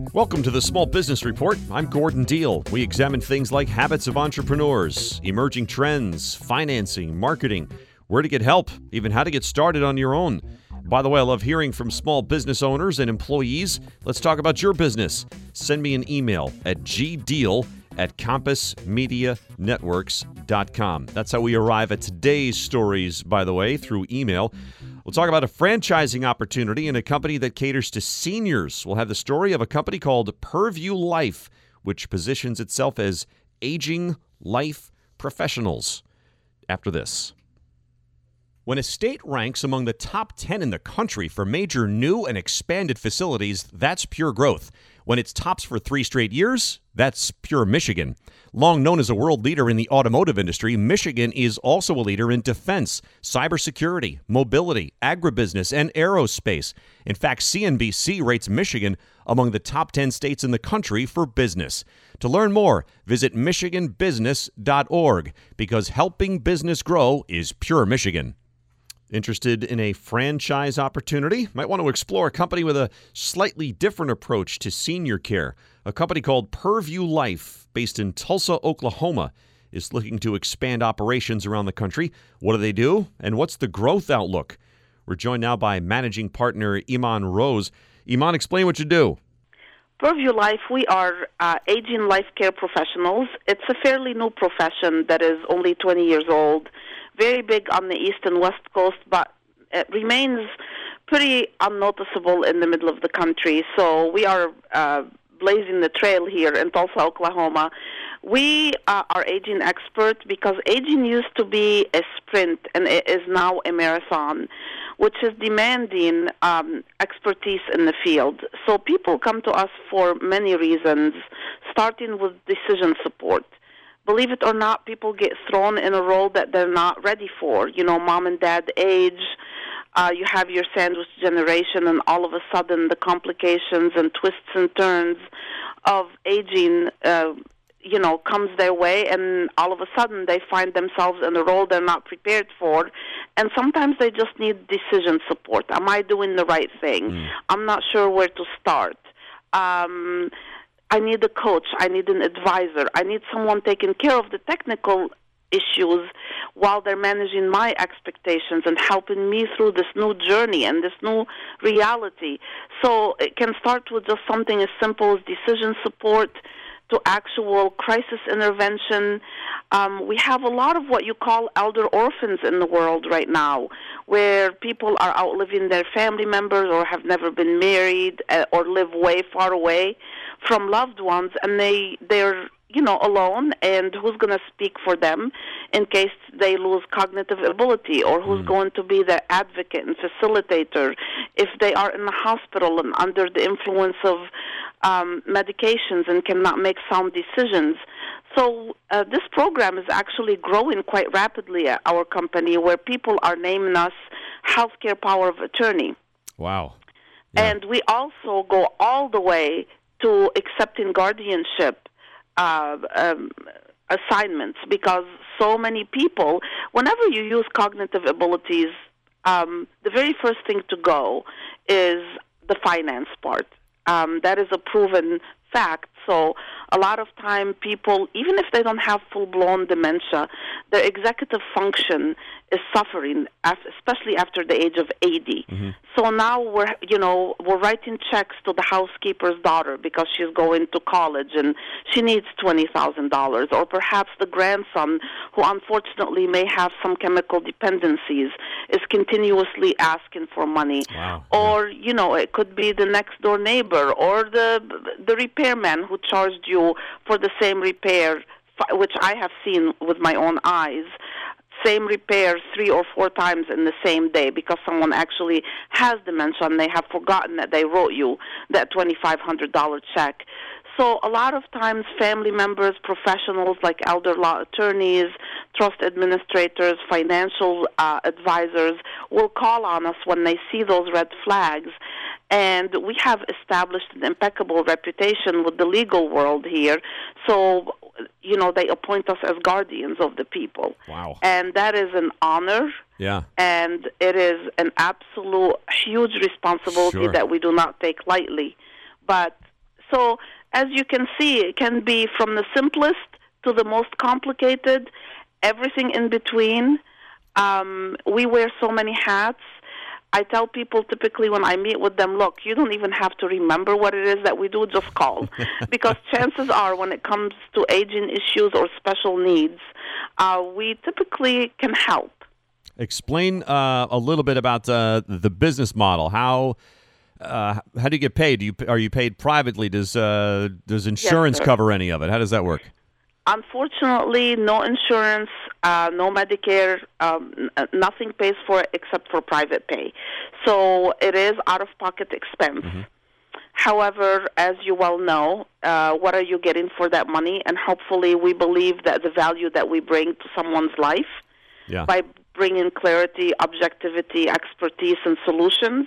Welcome to the Small Business Report. I'm Gordon Deal. We examine things like habits of entrepreneurs, emerging trends, financing, marketing, where to get help, even how to get started on your own. By the way, I love hearing from small business owners and employees. Let's talk about your business. Send me an email at gdeal@compassmedianetworks.com. That's how we arrive at today's stories, by the way, through email. We'll talk about a franchising opportunity in a company that caters to seniors. We'll have the story of a company called Purview Life, which positions itself as aging life professionals. After this. When a state ranks among the top 10 in the country for major new and expanded facilities, that's pure growth. When it's tops for 3 straight years, that's pure Michigan. Long known as a world leader in the automotive industry, Michigan is also a leader in defense, cybersecurity, mobility, agribusiness, and aerospace. In fact, CNBC rates Michigan among the top 10 states in the country for business. To learn more, visit michiganbusiness.org, because helping business grow is pure Michigan. Interested in a franchise opportunity? Might want to explore a company with a slightly different approach to senior care. A company called Purview Life, based in Tulsa, Oklahoma, is looking to expand operations around the country. What do they do, and what's the growth outlook? We're joined now by managing partner Iman Rose. Iman, explain what you do. Purview Life, we are aging life care professionals. It's a fairly new profession that is only 20 years old. Very big on the East and West Coast, but it remains pretty unnoticeable in the middle of the country. So we are blazing the trail here in Tulsa, Oklahoma. We are aging experts because aging used to be a sprint, and it is now a marathon, which is demanding expertise in the field. So people come to us for many reasons, starting with decision support. Believe it or not, people get thrown in a role that they're not ready for. You know, mom and dad age, you have your sandwich generation, and all of a sudden the complications and twists and turns of aging, comes their way, and all of a sudden they find themselves in a role they're not prepared for, and sometimes they just need decision support. Am I doing the right thing? I'm not sure where to start. I need a coach. I need an advisor. I need someone taking care of the technical issues while they're managing my expectations and helping me through this new journey and this new reality. So it can start with just something as simple as decision support to actual crisis intervention. We have a lot of what you call elder orphans in the world right now, where people are outliving their family members or have never been married or live way far away from loved ones, and they're alone, and who's going to speak for them in case they lose cognitive ability, or who's going to be their advocate and facilitator if they are in the hospital and under the influence of medications and cannot make sound decisions. So this program is actually growing quite rapidly at our company, where people are naming us healthcare power of attorney. Wow. Yeah. And we also go all the way to accepting guardianship assignments, because so many people, whenever you use cognitive abilities, the very first thing to go is the finance part. That is a proven fact. So a lot of time people, even if they don't have full-blown dementia, their executive function is suffering, especially after the age of 80. So now we're writing checks to the housekeeper's daughter because she's going to college and she needs $20,000, or perhaps the grandson, who unfortunately may have some chemical dependencies, is continuously asking for money. Wow. Or it could be the next door neighbor, or the repairman who charged you for the same repair, which I have seen with my own eyes. Same repair 3 or 4 times in the same day because someone actually has dementia and they have forgotten that they wrote you that $2,500 check. So a lot of times family members, professionals like elder law attorneys, trust administrators, financial advisors will call on us when they see those red flags. And we have established an impeccable reputation with the legal world here. So, they appoint us as guardians of the people. Wow. And that is an honor. Yeah. And it is an absolute huge responsibility that we do not take lightly. But So as you can see, it can be from the simplest to the most complicated, everything in between. We wear so many hats. I tell people typically when I meet with them, look, you don't even have to remember what it is that we do, just call. Because chances are when it comes to aging issues or special needs, we typically can help. Explain a little bit about the business model. How do you get paid? Are you paid privately? Does insurance cover any of it? How does that work? Unfortunately, no insurance, no Medicare, nothing pays for it except for private pay. So it is out-of-pocket expense. Mm-hmm. However, as you well know, what are you getting for that money? And hopefully we believe that the value that we bring to someone's life by bringing clarity, objectivity, expertise, and solutions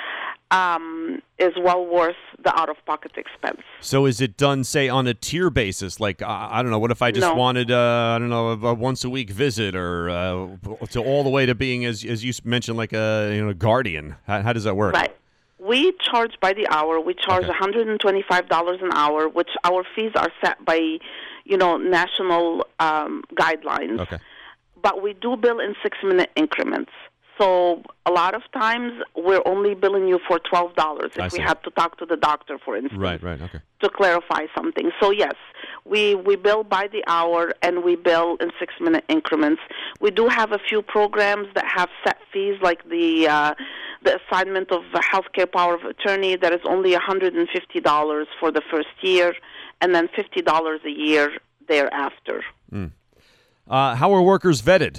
is well worth the out-of-pocket expense. So is it done, say, on a tier basis? Like, I don't know, what if I just wanted, a once-a-week visit or to all the way to being, as you mentioned, like a guardian? How does that work? Right. We charge by the hour. We charge $125 an hour, which our fees are set by, national guidelines. Okay. But we do bill in 6-minute increments. So a lot of times we're only billing you for $12 if we have to talk to the doctor, for instance, to clarify something. So yes, we bill by the hour and we bill in 6-minute increments. We do have a few programs that have set fees, like the assignment of a healthcare power of attorney that is only $150 for the first year, and then $50 a year thereafter. Mm. How are workers vetted?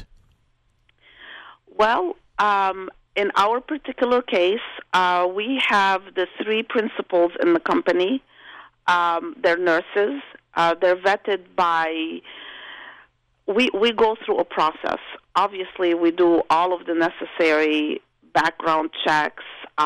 Well, in our particular case, we have the 3 principals in the company. They're nurses. They're vetted by... We go through a process. Obviously, we do all of the necessary background checks.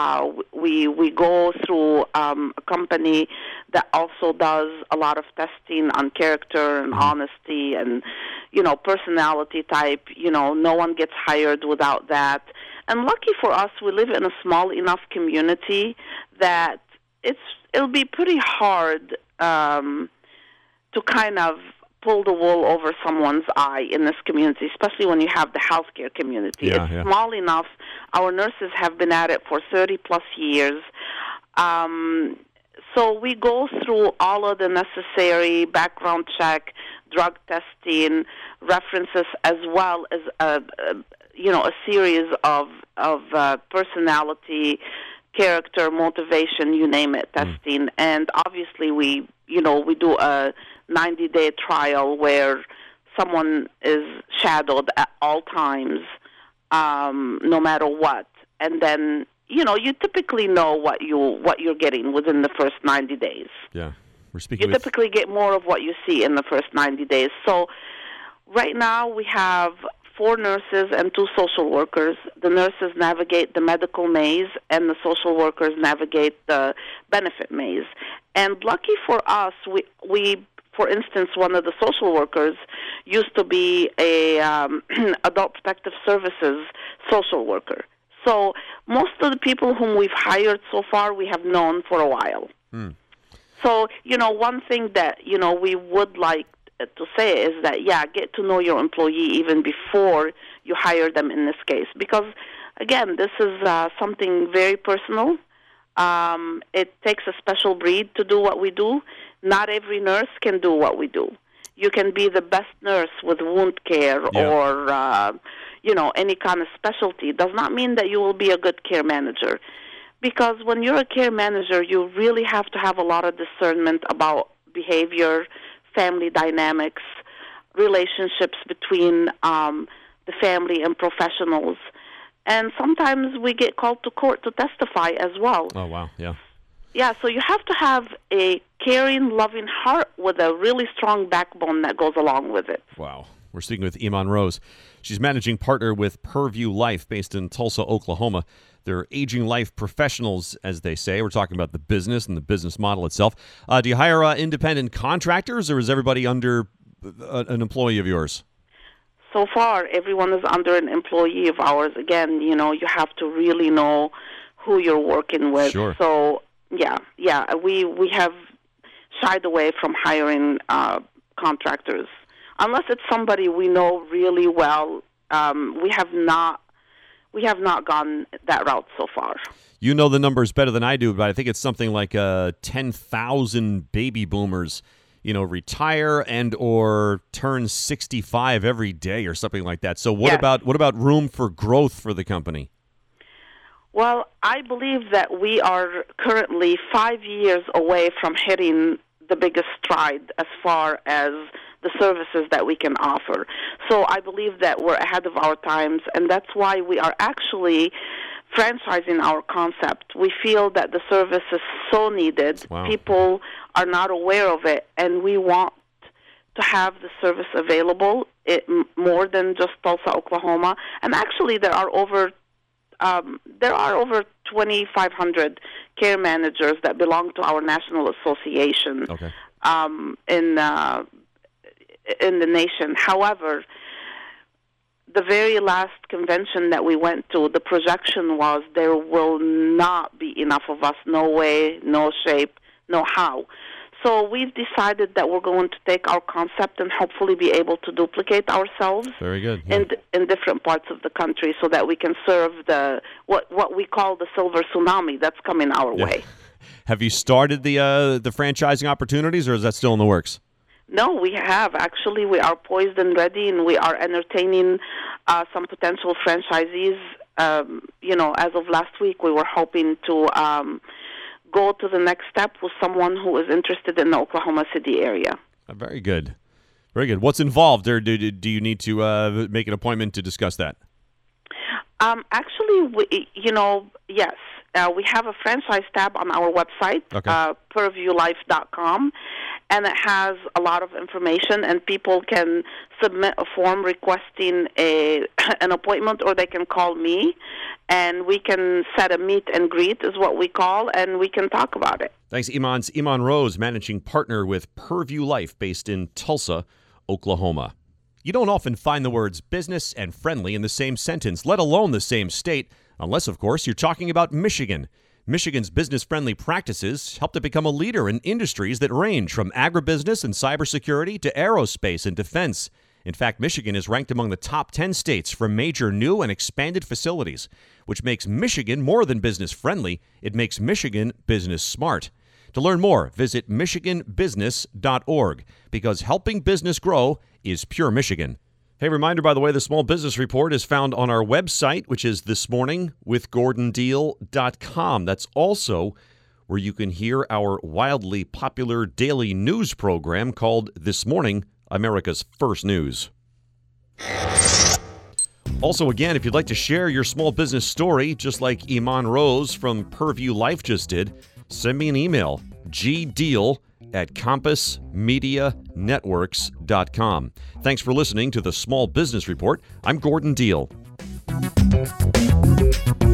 We go through a company that also does a lot of testing on character and honesty and, personality type. No one gets hired without that. And lucky for us, we live in a small enough community that it'll be pretty hard to kind of pull the wool over someone's eye in this community, especially when you have the healthcare community. It's small enough. Our nurses have been at it for 30-plus years. So we go through all of the necessary background check, drug testing, references, as well as a series of personality, character, motivation, you name it, testing. And obviously we do a 90-day trial where someone is shadowed at all times, no matter what. And then, you typically know what you're getting within the first 90 days. Yeah. We're speaking You typically get more of what you see in the first 90 days. So right now we have 4 nurses and 2 social workers. The nurses navigate the medical maze, and the social workers navigate the benefit maze. And lucky for us, we for instance, one of the social workers used to be a adult protective services social worker. So most of the people whom we've hired so far, we have known for a while. So, one thing that, we would like to say is that, get to know your employee even before you hire them in this case. Because, again, this is something very personal. It takes a special breed to do what we do. Not every nurse can do what we do. You can be the best nurse with wound care or, any kind of specialty. It does not mean that you will be a good care manager. Because when you're a care manager, you really have to have a lot of discernment about behavior, family dynamics, relationships between the family and professionals. And sometimes we get called to court to testify as well. Oh, wow, yeah. Yeah, so you have to have a caring, loving heart with a really strong backbone that goes along with it. Wow. We're speaking with Iman Rose. She's managing partner with Purview Life based in Tulsa, Oklahoma. They're aging life professionals, as they say. We're talking about the business and the business model itself. Do you hire independent contractors, or is everybody under an employee of yours? So far, everyone is under an employee of ours. Again, you have to really know who you're working with. Sure. So, we have, shied away from hiring contractors. Unless it's somebody we know really well, we have not gone that route so far. You know the numbers better than I do, but I think it's something like 10,000 baby boomers, retire and or turn 65 every day or something like that. So what about room for growth for the company? Well, I believe that we are currently 5 years away from hitting the biggest stride as far as the services that we can offer. So I believe that we're ahead of our times, and that's why we are actually franchising our concept. We feel that the service is so needed. Wow. People are not aware of it, and we want to have the service available more than just Tulsa, Oklahoma. And actually, there are over 2,500 care managers that belong to our national association. Okay. In the nation. However, the very last convention that we went to, the projection was there will not be enough of us. No way, no shape, no how. So we've decided that we're going to take our concept and hopefully be able to duplicate ourselves. Very good. Yeah. In different parts of the country, so that we can serve what we call the silver tsunami that's coming our way. Have you started the franchising opportunities, or is that still in the works? No, we have. Actually, we are poised and ready, and we are entertaining some potential franchisees. As of last week, we were hoping to go to the next step with someone who is interested in the Oklahoma City area. Very good. Very good. What's involved, or do you need to make an appointment to discuss that? Actually, yes. We have a franchise tab on our website, purviewlife.com, and it has a lot of information, and people can submit a form requesting an appointment, or they can call me, and we can set a meet and greet is what we call, and we can talk about it. Thanks, Iman. Iman Rose, managing partner with Purview Life, based in Tulsa, Oklahoma. You don't often find the words business and friendly in the same sentence, let alone the same state, unless, of course, you're talking about Michigan. Michigan's business-friendly practices helped it become a leader in industries that range from agribusiness and cybersecurity to aerospace and defense. In fact, Michigan is ranked among the top 10 states for major new and expanded facilities, which makes Michigan more than business-friendly. It makes Michigan business-smart. To learn more, visit michiganbusiness.org, because helping business grow is pure Michigan. Hey, reminder, by the way, the Small Business Report is found on our website, which is thismorningwithgordondeal.com. That's also where you can hear our wildly popular daily news program called This Morning, America's First News. Also, again, if you'd like to share your small business story, just like Iman Rose from Purview Life just did, send me an email, gdeal@compassmedianetworks.com. Thanks for listening to the Small Business Report. I'm Gordon Deal.